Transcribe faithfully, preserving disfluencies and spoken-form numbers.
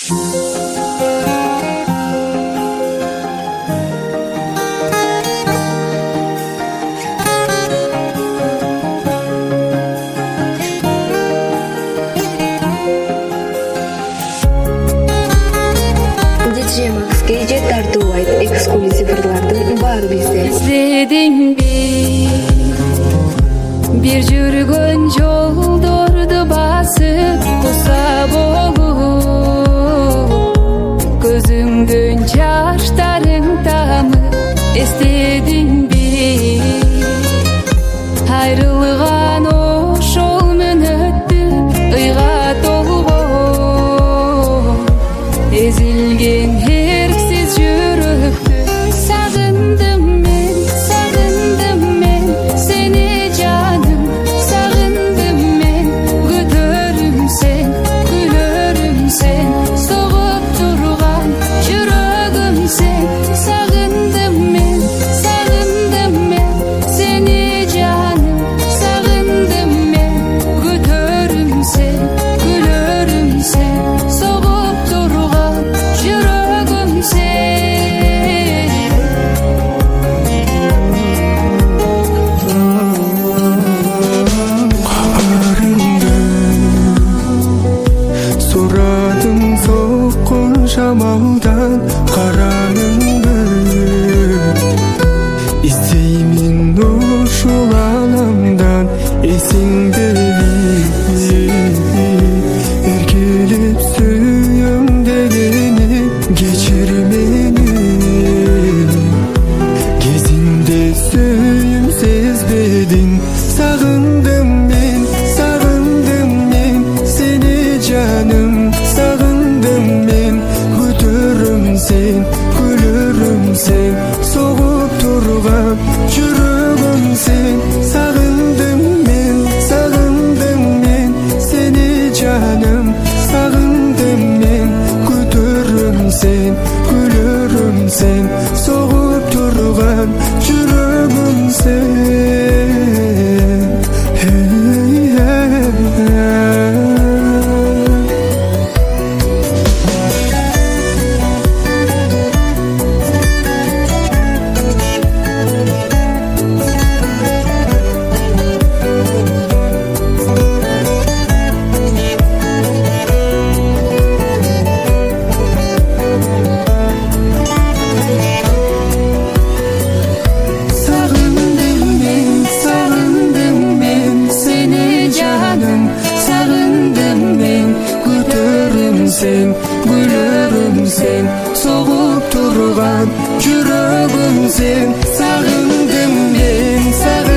Эксклюзивлардын баары бизде. İzledinmi bir жүргөн жолдорду басып куса болуп көзүңдөн жаштарың тамып эстедиңби айрылган ошол мүнөттү ыйга толгон эзилген эрксиз жүрөктү сагындым мен сагындым мен сени жаным сагындым мен күтөрүм сен күлөрүм сен согуп турган жүрөгүм сен сагындым мен сагындым мен сени жаным сагындым мен күтөрүм сен күлөрүм сен согуп турган жүрөгүм сен. Сурадым соккун шамалдан караңыңды издеймин ушул аламдан эсиңдеби эркелеп сүйөм дегени кечир мени кезинде сүйүм сезбедиң сагындым мен сагындым мен сени жаным сагындым мен күтөрүм сен күлөрүм сен согуп турган жүрөгүм сен сагындым мен сагындым мен сени жаным сагындым мен күтөрүм сен күлөрүм сен согуп турган жүрөгүм сен. Сагындым мен сагындым мен сени жаным сагындым мен күтөрүм сен күлөрүм сен согуп турган жүрөгүм сен сагындым мен сагындым